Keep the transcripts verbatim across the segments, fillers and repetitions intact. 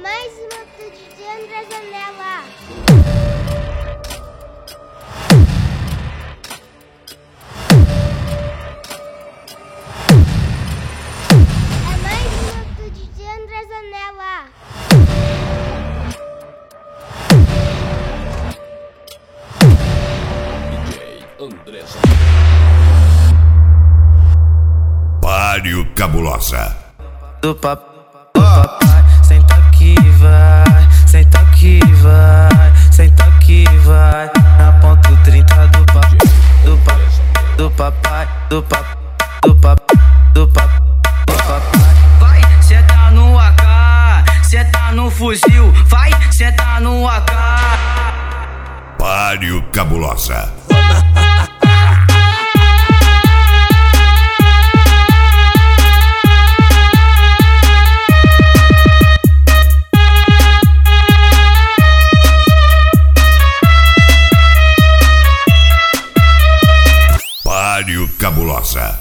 mais uma do D J André Zanella. É mais uma do D J André Zanella. D J André Zanella. Páreo Cabulosa. Do papo, do papai, senta que vai, senta que vai, senta que vai. Na ponto trinta do papo, do papo, do papai, do papo, do papo, do papo, do papai. Vai, senta no A K, senta no fuzil, vai, senta no A K. Páreo Cabulosa. Páreo Cabulosa.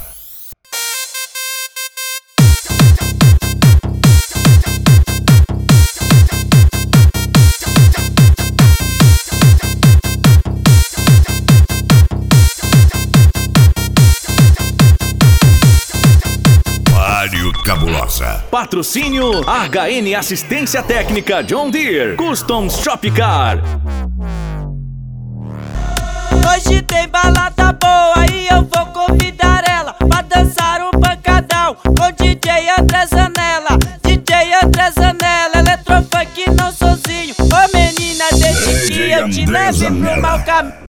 Páreo Cabulosa. Patrocínio H N Assistência Técnica John Deere Custom Shop Car. Hoje tem balada boa e eu vou convidar ela pra dançar um pancadão com D J André Zanella. D J André Zanella, eletrofunk não sozinho. Ô menina, deixa que eu te leve pro mau caminho.